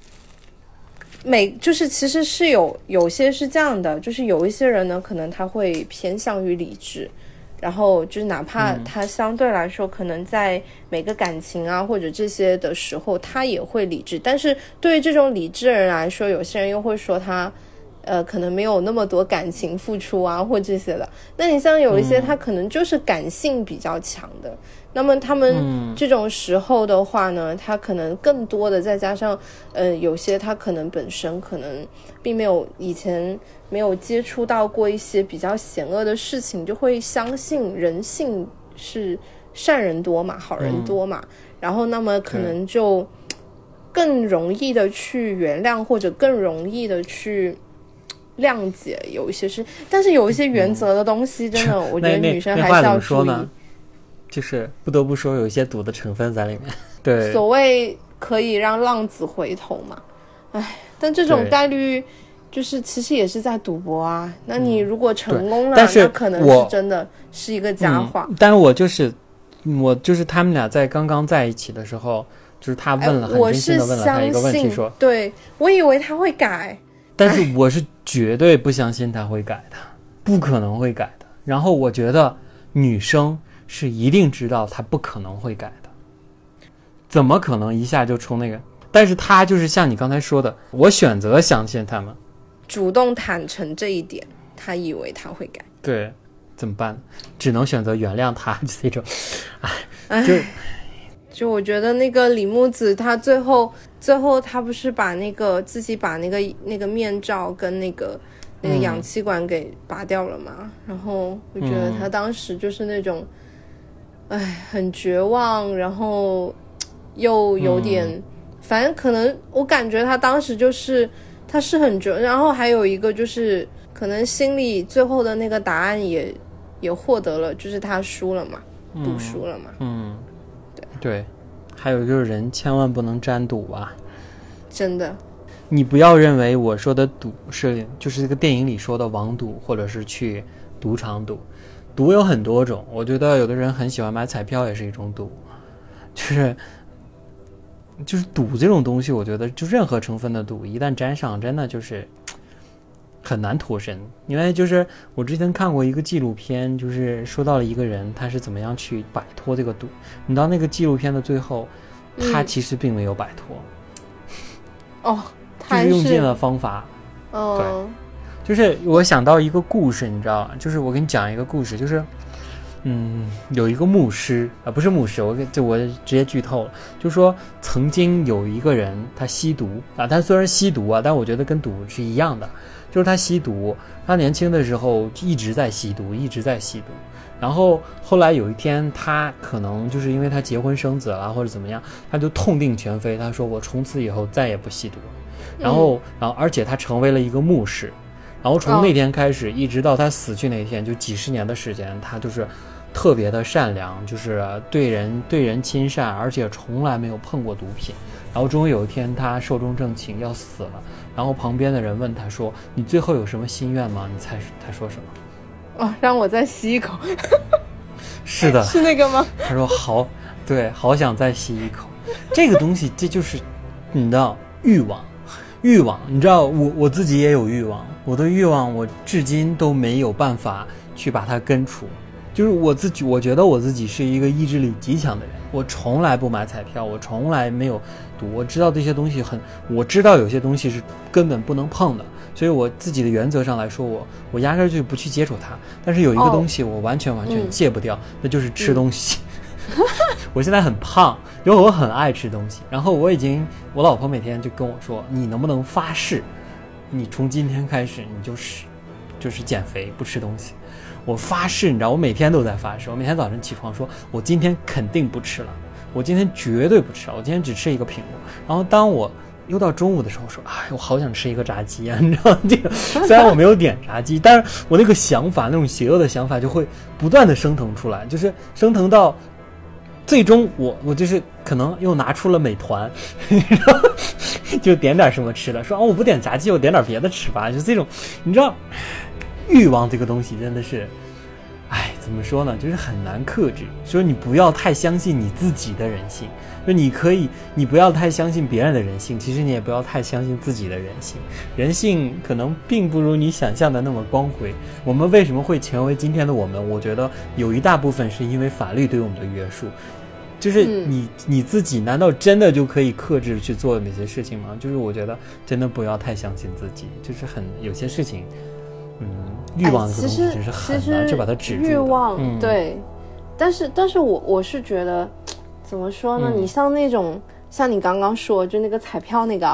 其实是有些是这样的，就是有一些人呢可能他会偏向于理智，然后就是哪怕他相对来说可能在每个感情啊或者这些的时候他也会理智，但是对于这种理智的人来说，有些人又会说他可能没有那么多感情付出啊或这些的。那你像有一些他可能就是感性比较强的，那么他们这种时候的话呢，他可能更多的再加上有些他可能本身可能并没有以前没有接触到过一些比较险恶的事情，就会相信人性是善人多嘛，好人多嘛，然后那么可能就更容易的去原谅，或者更容易的去谅解有一些事，但是有一些原则的东西真的我觉得女生还是要注意。 就是不得不说有一些赌的成分在里面。对， 所谓可以让浪子回头嘛，但这种概率就是其实也是在赌博啊。那你如果成功了，那可能是真的是一个佳话。 但是我就是他们俩在刚刚在一起的时候，就是他问了很真心的问了他一个问题说， 对，我以为他会改， 但是我是绝对不相信他会改的，不可能会改的。然后我觉得女生是一定知道他不可能会改的，怎么可能一下就冲那个？但是他就是像你刚才说的，我选择相信他们， 主动坦诚这一点，他以为他会改。 对，怎么办？只能选择原谅他这种。 就我觉得那个李木子他最后他不是把自己把那个面罩跟那个氧气管给拔掉了嘛，然后我觉得他当时就是那种很绝望，然后又有点，反正可能我感觉他当时就是他是很绝，然后还有一个就是可能心里最后的那个答案也获得了，就是他输了嘛，赌输了嘛。 对，还有就是人千万不能沾赌啊， 真的。 你不要认为我说的赌就是这个电影里说的网赌，或者是去赌场赌。赌有很多种，我觉得有的人很喜欢买彩票也是一种赌，就是赌这种东西，我觉得就任何成分的赌一旦沾上，真的就是很难脱身。因为就是我之前看过一个纪录片，就是说到了一个人他是怎么样去摆脱这个赌，你到那个纪录片的最后，他其实并没有摆脱，就是用尽了方法。对，就是我想到一个故事，你知道，就是我给你讲一个故事，就是有一个牧师不是牧师，我直接剧透了，就是说曾经有一个人他吸毒啊，他虽然吸毒啊，但我觉得跟赌是一样的，就是他吸毒，他年轻的时候一直在吸毒，然后后来有一天他可能就是因为他结婚生子了或者怎么样，他就痛定全非，他说我从此以后再也不吸毒了。然后而且他成为了一个牧师，然后从那天开始一直到他死去那天，就几十年的时间，他就是特别的善良，就是对人亲善，而且从来没有碰过毒品。然后终于有一天他寿终正寝要死了，然后旁边的人问他说你最后有什么心愿吗？你猜他说什么？ 让我再吸一口。 是的， 是那个吗？ 他说好想再吸一口。这个东西这就是你知道欲望，你知道我自己也有欲望，我的欲望我至今都没有办法去把它根除。就是我觉得我自己是一个意志力极强的人，我从来不买彩票，我从来没有赌，我知道这些东西我知道有些东西是根本不能碰的，所以我自己的原则上来说，我压根就不去接触它。但是有一个东西我完全戒不掉，那就是吃东西。我现在很胖，因为我很爱吃东西，然后我老婆每天就跟我说，你能不能发誓你从今天开始你就是减肥不吃东西。我发誓，你知道我每天都在发誓，我每天早晨起床说我今天肯定不吃了，我今天绝对不吃了，我今天只吃一个苹果。然后当我又到中午的时候说我好想吃一个炸鸡啊，你知道这个虽然我没有点炸鸡，但是我那个想法，那种邪恶的想法就会不断的升腾出来，就是升腾到最终我就是可能又拿出了美团就点点什么吃的，说我不点炸鸡，我点点别的吃吧，就这种你知道欲望这个东西真的是怎么说呢，就是很难克制。所以你不要太相信你自己的人性，就你不要太相信别人的人性，其实你也不要太相信自己的人性。人性可能并不如你想象的那么光辉。我们为什么会成为今天的我们，我觉得有一大部分是因为法律对我们的约束。就是你自己难道真的就可以克制去做哪些事情吗？就是我觉得真的不要太相信自己，就是有些事情欲望这个东西真是很难去把它止住的。 欲望对，但是我是觉得怎么说呢，你像那种像你刚刚说就那个彩票那个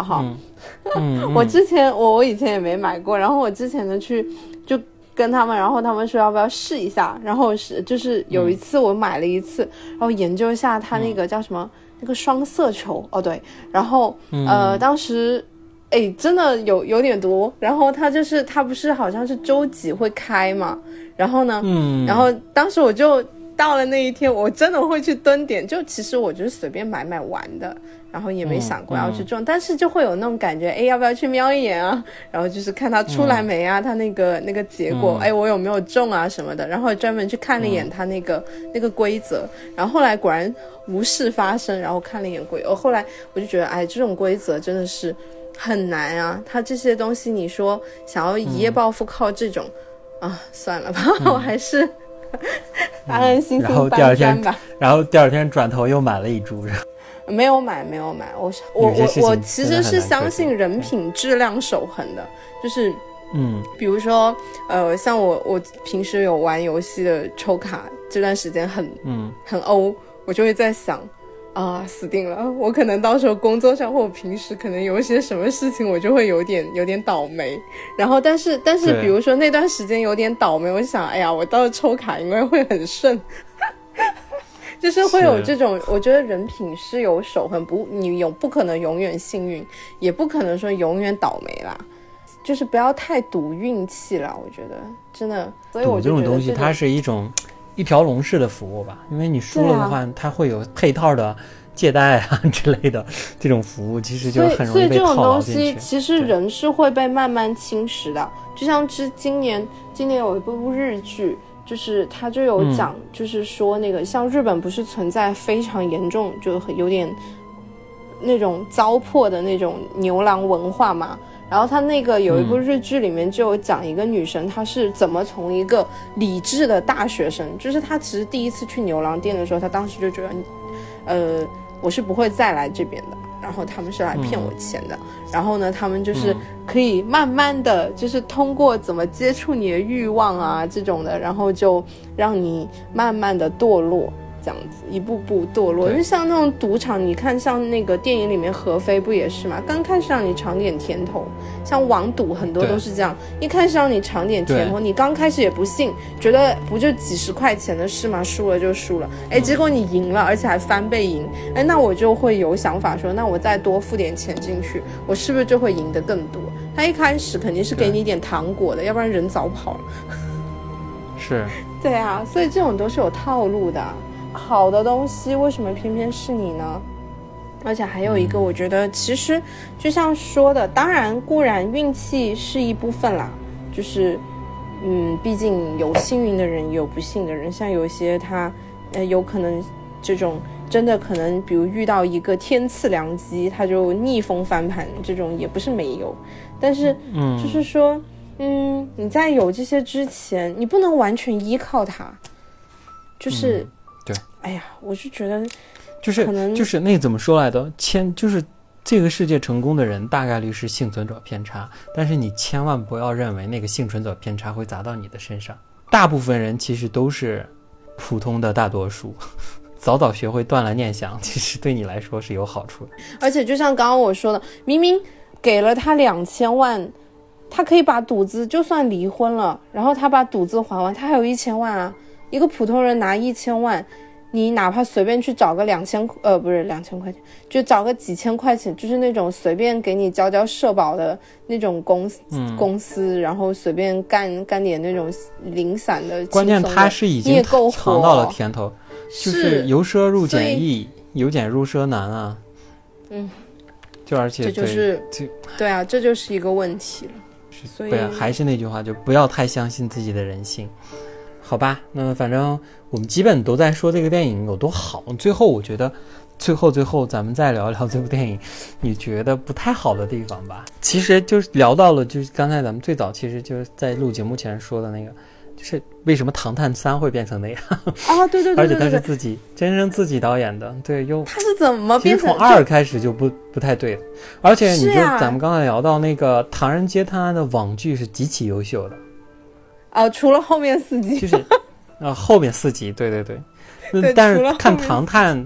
我以前也没买过，然后我之前呢就跟他们，然后他们说要不要试一下，然后就是有一次我买了一次，然后研究一下它那个叫什么那个双色球对，然后当时真的有点多，然后它不是好像是周几会开嘛，然后呢然后当时我就到了那一天我真的会去蹲点，就其实我就是随便买玩的，然后也没想过要去中，但是就会有那种感觉要不要去瞄一眼啊，然后就是看它出来没啊，它那个结果我有没有中啊什么的，然后专门去看了一眼它那个规则，然后后来果然无事发生，然后看了一眼规则，后来我就觉得这种规则真的是很难啊，它这些东西你说想要一夜暴富靠这种算了吧，我还是安安心心搬砖吧。 然后第二天转头又买了一株。 没有买，我其实是相信人品质量守恒的，就是比如说像我平时有玩游戏的抽卡，这段时间很欧，我就会在想死定了，我可能到时候工作上或我平时可能有一些什么事情我就会有点倒霉，然后但是比如说那段时间有点倒霉，我就想我到时候抽卡应该会很顺就是会有这种，我觉得人品是有守恒，你不可能永远幸运，也不可能说永远倒霉啦，就是不要太赌运气了，我觉得真的。所以我就觉得这种东西它是一条龙式的服务吧，因为你输了的话，它会有配套的借贷啊之类的这种服务，其实就很容易被套牢进去。 所以这种东西其实人是会被慢慢侵蚀的，就像今年有一部日剧，就是他就有讲，就是说那个像日本不是存在非常严重，就有点那种糟粕的那种牛郎文化嘛。然后他那个有一部日剧里面就有讲一个女生，她是怎么从一个理智的大学生，就是她其实第一次去牛郎店的时候，她当时就觉得，我是不会再来这边的，然后他们是来骗我钱的，然后呢，他们就是可以慢慢的，就是通过怎么接触你的欲望啊这种的，然后就让你慢慢的堕落。这样子一步步堕落，就像那种赌场，你看像那个电影里面何非不也是吗？刚开始让你尝点甜头，像网赌很多都是这样，一开始让你尝点甜头，你刚开始也不信，觉得不就几十块钱的事吗？输了就输了，结果你赢了，而且还翻倍赢，那我就会有想法说，那我再多付点钱进去，我是不是就会赢得更多？他一开始肯定是给你一点糖果的，要不然人早跑了。 是， 对啊，所以这种都是有套路的。好的东西为什么偏偏是你呢？而且还有一个，我觉得其实就像说的，当然固然运气是一部分啦，就是毕竟有幸运的人也有不幸的人，像有些他有可能这种真的可能比如遇到一个天赐良机，他就逆风翻盘，这种也不是没有。但是就是说你在有这些之前，你不能完全依靠它，就是对， 哎呀，我是觉得就是那怎么说来的，就是这个世界成功的人大概率是幸存者偏差，但是你千万不要认为那个幸存者偏差会砸到你的身上，大部分人其实都是普通的大多数。早早学会断了念想，其实对你来说是有好处的。 而且就像刚刚我说的，明明给了他2000万，他可以把赌资，就算离婚了，然后他把赌资还完，他还有1000万啊。一个普通人拿1000万，你哪怕随便去找个2000块钱，就找个几千块钱，就是那种随便给你交社保的那种公司，然后随便干点那种零散的， 关键他是已经尝到了甜头，就是由奢入俭易，由俭入奢难啊。就而且这就是对啊，这就是一个问题了。所以还是那句话，就不要太相信自己的人性。好吧，那反正我们基本都在说这个电影有多好，最后我觉得最后咱们再聊一聊这部电影你觉得不太好的地方吧。其实就是聊到了，就是刚才咱们最早其实就是在录节目前说的那个，就是为什么唐探3会变成那样啊？对， 而且他是真正自己导演的，对， 他是怎么变成？ 其实从2开始就不太对了，而且你就咱们刚才聊到那个《唐人街探案》的网剧是极其优秀的。 除了后面4集， 就是后面4集，对，但是看唐探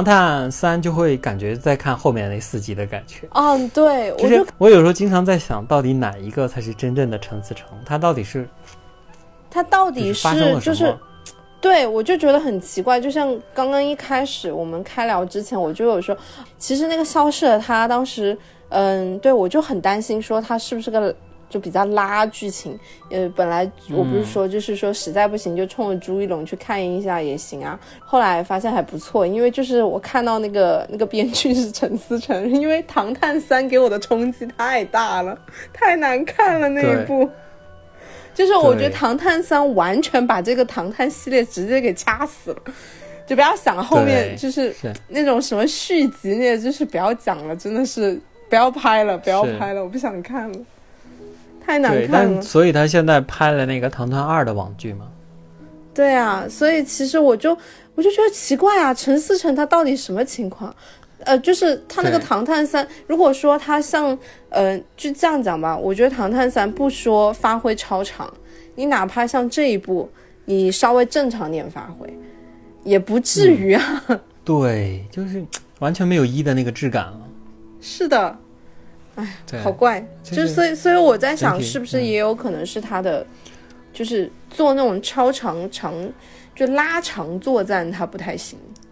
3就会感觉在看后面那4集的感觉。 对， 就是我有时候经常在想，到底哪一个才是真正的陈思诚？他到底是发生了什么？ 就是对，我就觉得很奇怪。就像刚刚一开始我们开聊之前，我就有说，其实那个消失了他当时，对，我就很担心说他是不是个。就比较拉剧情，本来我不是说就是说实在不行就冲着朱一龙去看一下也行啊，后来发现还不错，因为就是我看到那个编剧是陈思诚，因为《唐探3》给我的冲击太大了，太难看了那一部，就是我觉得《唐探3》完全把这个唐探系列直接给掐死了，就不要想后面就是那种什么续集那些，就是不要讲了，真的是不要拍了，我不想看了。太难看了。 但所以他现在拍了那个《唐探2》的网剧嘛。 对啊，所以其实我就觉得奇怪啊，陈思诚他到底什么情况？就是他那个《唐探3》，如果说他像就这样讲吧，我觉得《唐探3》不说发挥超常，你哪怕像这一部，你稍微正常点发挥，也不至于啊。 对，就是完全没有1的那个质感了。 是的。哎，好怪，就是所以我在想，是不是也有可能是他的，就是做那种超长就拉长作战，他不太行。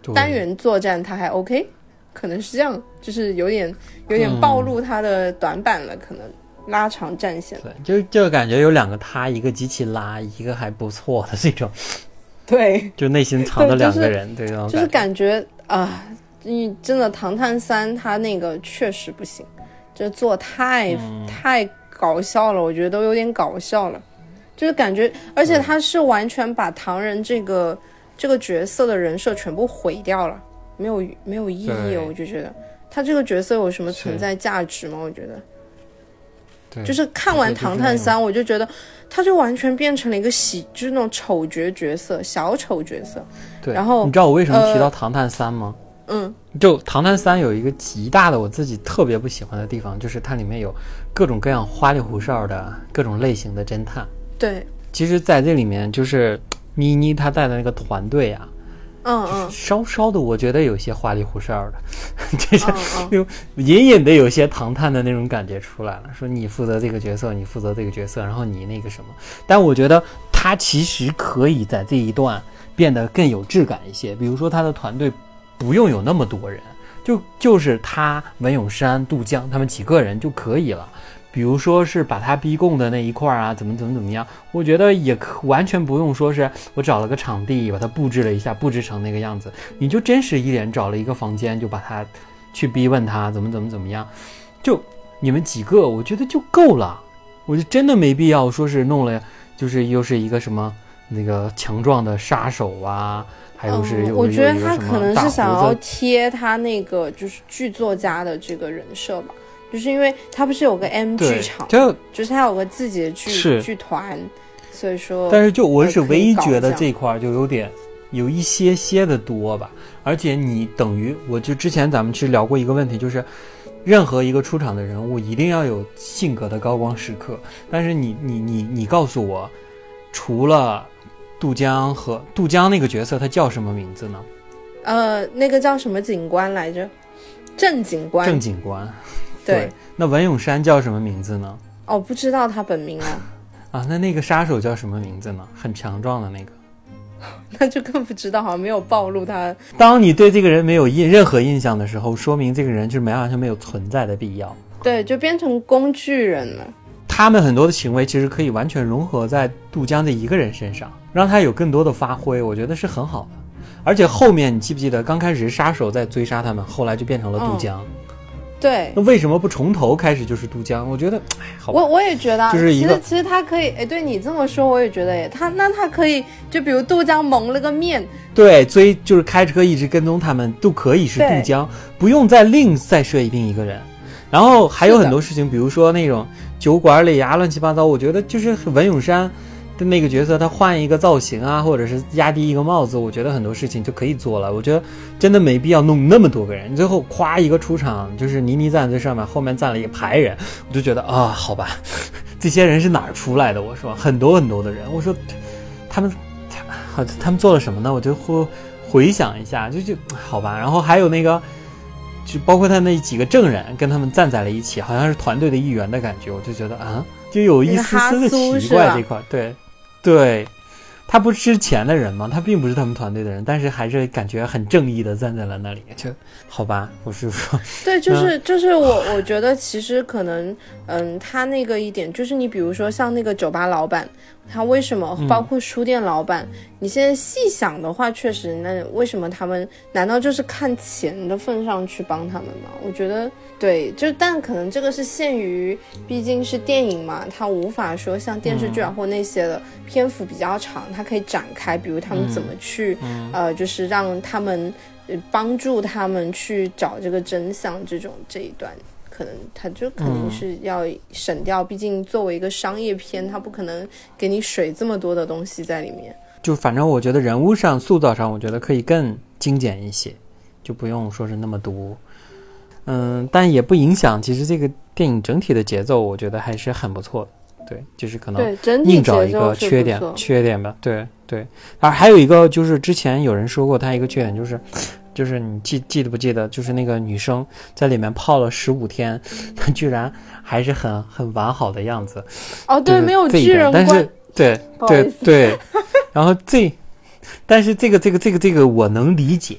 单元作战他还 OK， 可能是这样，就是有点暴露他的短板了，可能拉长战线。 对，就感觉有2个他，一个机器拉，一个还不错的这种。 对， 就内心藏着2个人，对， 就是感觉啊，你真的《唐探3》他那个确实不行，这做太搞笑了，我觉得都有点搞笑了，就是感觉，而且他是完全把唐人这个角色的人设全部毁掉了，没有意义，我就觉得他这个角色有什么存在价值吗？我觉得，就是看完《唐探3》，我就觉得他就完全变成了一个就是那种丑角色，小丑角色。 对， 然后你知道我为什么提到《唐探3》吗？就《唐探3》有一个极大的我自己特别不喜欢的地方，就是它里面有各种各样花里胡哨的各种类型的侦探。对，其实在这里面就是妮妮她带的那个团队啊，稍稍的我觉得有些花里胡哨的，就是隐隐的有些唐探的那种感觉出来了，说你负责这个角色，你负责这个角色，然后你那个什么。但我觉得他其实可以在这一段变得更有质感一些，比如说他的团队不用有那么多人，就是他文咏珊、杜江他们几个人就可以了。比如说是把他逼供的那一块啊，怎么样，我觉得也完全不用说是我找了个场地把它布置了一下，布置成那个样子，你就真实一点，找了一个房间就把他去逼问他怎么样，就你们几个我觉得就够了，我就真的没必要说是弄了就是又是一个什么那个强壮的杀手啊，还有是我觉得他可能是想要贴他那个就是剧作家的这个人设吧，就是因为他不是有个 M 剧场，就是他有个自己的剧团，所以说。但是我是唯一觉得这块就有一些的多吧，而且你等于我就之前咱们去聊过一个问题，就是任何一个出场的人物一定要有性格的高光时刻，但是你告诉我，除了杜江那个角色他叫什么名字呢？ 那个叫什么警官来着？郑警官。对， 那文咏珊叫什么名字呢？ 不知道他本名啊。 那个杀手叫什么名字呢？很强壮的那个。 那就更不知道，好像没有暴露他。 当你对这个人没有任何印象的时候，说明这个人就是完全没有存在的必要。 对，就变成工具人了。 他们很多的行为其实可以完全融合在杜江这一个人身上，让他有更多的发挥，我觉得是很好的。而且后面你记不记得，刚开始是杀手在追杀他们，后来就变成了杜江。 对， 那为什么不从头开始就是杜江？我觉得，好吧， 我也觉得， 就是一个其实他可以，对你这么说，我也觉得，他可以，就比如杜江蒙了个面， 对，就是开车一直跟踪他们，都可以是杜江，不用再设定一个人。然后还有很多事情，比如说那种酒馆里啊，乱七八糟，我觉得就是文咏珊的那个角色，他换一个造型啊，或者是压低一个帽子，我觉得很多事情就可以做了。我觉得真的没必要弄那么多个人，最后夸一个出场就是倪妮站在上面，后面站了一个排人，我就觉得好吧，这些人是哪儿出来的？我说很多的人，我说他们做了什么呢？我就回想一下，就好吧。然后还有那个，就包括他那几个证人跟他们站在了一起，好像是团队的一员的感觉，我就觉得就有一丝丝的奇怪这块，对，他不是之前的人吗？他并不是他们团队的人，但是还是感觉很正义的站在了那里，就好吧。我是说， 对，就是我觉得其实可能，他那个一点就是你比如说像那个酒吧老板，他为什么包括书店老板，你现在细想的话，确实，那为什么他们难道就是看钱的份上去帮他们吗？我觉得对，但可能这个是限于，毕竟是电影嘛，他无法说像电视剧啊或那些的篇幅比较长，它可以展开，比如他们怎么去，就是让他们帮助他们去找这个真相，这一段。可能他就肯定是要省掉，毕竟作为一个商业片，他不可能给你水这么多的东西在里面。 就反正我觉得人物上塑造上，我觉得可以更精简一些，就不用说是那么多。但也不影响，其实这个电影整体的节奏，我觉得还是很不错的。对，就是可能硬找一个缺点吧。对。还有一个就是之前有人说过，他一个缺点就是你记得不记得，就是那个女生在里面泡了15天，她居然还是很完好的样子。 对，没有巨人观。 但是对，然后但是这个我能理解，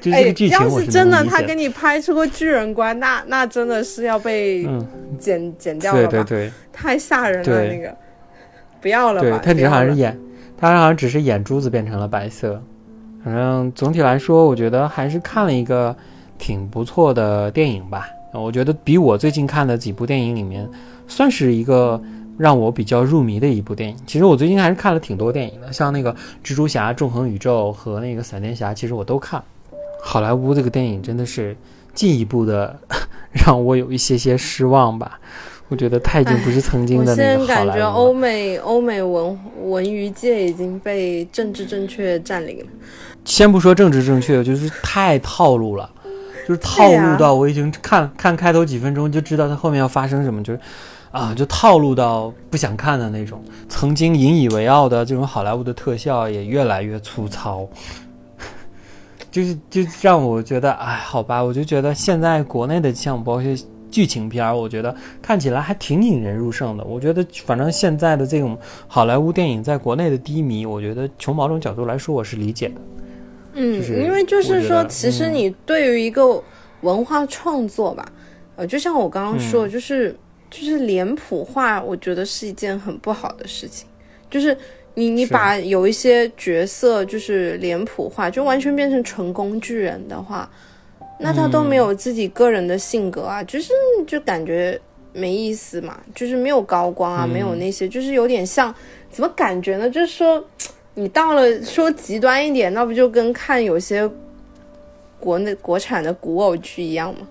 就这个剧情要我是真的他能理解给你拍出个巨人观，那真的是要被剪掉了吧？ 对对对， 太吓人了那个，不要了吧？ 对，他好像只是眼珠子变成了白色。反正总体来说，我觉得还是看了一个挺不错的电影吧。我觉得比我最近看的几部电影里面，算是一个让我比较入迷的一部电影。其实我最近还是看了挺多电影的，像那个蜘蛛侠纵横宇宙和那个闪电侠，其实我都看。好莱坞这个电影真的是进一步的让我有一些失望吧。我觉得他已经不是曾经的那个好莱坞了。 我现在感觉欧美文娱界已经被政治正确占领了。 先不说政治正确，就是太套路了，就是套路到我已经看开头几分钟就知道他后面要发生什么，就是就套路到不想看的那种。曾经引以为傲的这种好莱坞的特效也越来越粗糙，就让我觉得好吧，我就觉得现在国内的像包括一些剧情片，我觉得看起来还挺引人入胜的。我觉得反正现在的这种好莱坞电影在国内的低迷，我觉得从某种角度来说我是理解的。 因为就是说其实你对于一个文化创作吧，就像我刚刚说的，就是脸谱化，我觉得是一件很不好的事情。就是你把有一些角色就是脸谱化，就完全变成纯工具人的话，那他都没有自己个人的性格啊，就感觉没意思嘛，就是没有高光啊，没有那些，就是有点像怎么感觉呢？就是说你到了说极端一点，那不就跟看有些国产的古偶剧一样吗？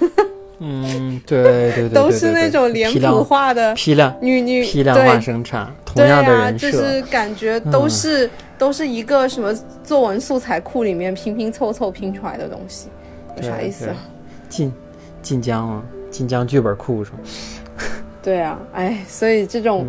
对， 都是那种脸谱化的批量化生产，同样的人设， 就是感觉都是一个什么作文素材库里面拼拼凑凑拼出来的东西，有啥意思啊？ 晋江剧本库是吗？ 对啊，所以这种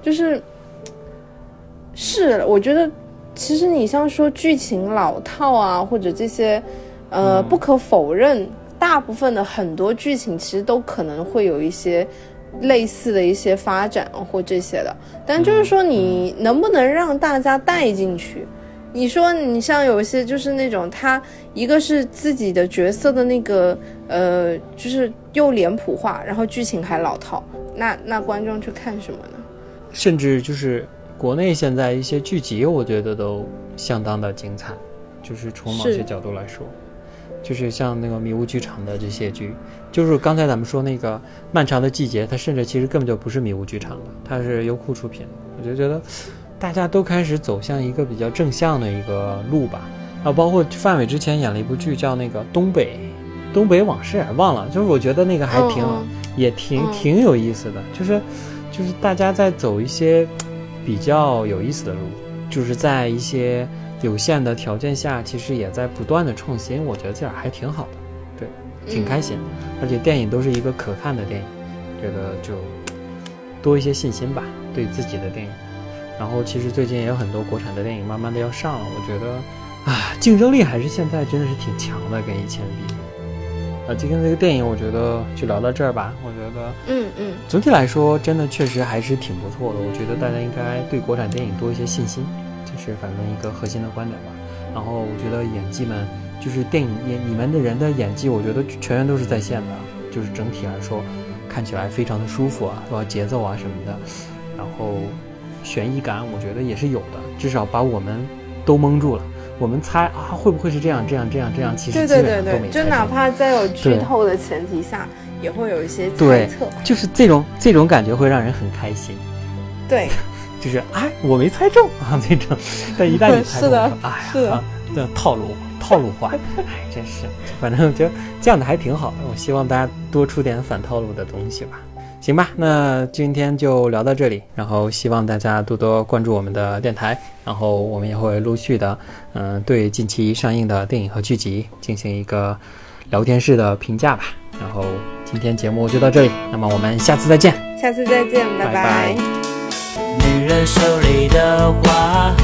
是我觉得其实你像说剧情老套啊，或者这些不可否认大部分的很多剧情其实都可能会有一些类似的一些发展或这些的，但就是说你能不能让大家带进去，你说你像有一些就是那种他一个是自己的角色的那个就是又脸谱化，然后剧情还老套，那观众去看什么呢？ 甚至就是国内现在一些剧集我觉得都相当的精彩，就是从某些角度来说，就是像那个迷雾剧场的这些剧，就是刚才咱们说那个漫长的季节，它甚至其实根本就不是迷雾剧场的，它是优酷出品。我就觉得大家都开始走向一个比较正向的一个路吧。包括范伟之前演了一部剧叫那个东北往事，忘了，就是我觉得那个还挺有意思的，就是大家在走一些比较有意思的路，就是在一些有限的条件下其实也在不断的创新，我觉得这样还挺好的，对，挺开心。而且电影都是一个可看的电影，觉得就多一些信心吧，对自己的电影。然后其实最近也有很多国产的电影慢慢的要上了，我觉得竞争力还是现在真的是挺强的，跟以前比。今天这个电影我觉得就聊到这儿吧。我觉得总体来说真的确实还是挺不错的，我觉得大家应该对国产电影多一些信心，这是反正一个核心的观点吧。然后我觉得演技们就是电影你们的人的演技我觉得全员都是在线的，就是整体来说看起来非常的舒服啊，包括节奏啊什么的，然后悬疑感我觉得也是有的，至少把我们都蒙住了。我们猜会不会是这样，其实基本上都没猜， 就哪怕在有剧透的前提下也会有一些猜测， 就是这种感觉会让人很开心。 对， 就是我没猜中这种，但一旦你猜中是的这套路化，真是，反正就这样的还挺好的。我希望大家多出点反套路的东西吧。行吧，那今天就聊到这里，然后希望大家多多关注我们的电台，然后我们也会陆续的对近期上映的电影和剧集进行一个聊天式的评价吧。然后今天节目就到这里，那么我们下次再见， 拜拜。 女人手里的花，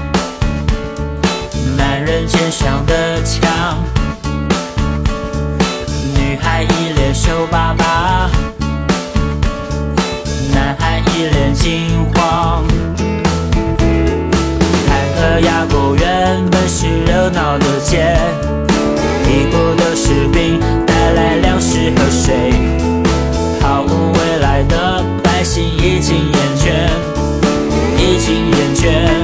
男人肩上的枪，女孩一脸羞巴巴，男孩一脸惊慌。泰和垭沟原本是热闹的街， 兵，带来粮食和水。毫无未来的百姓已经厌倦，已经厌倦。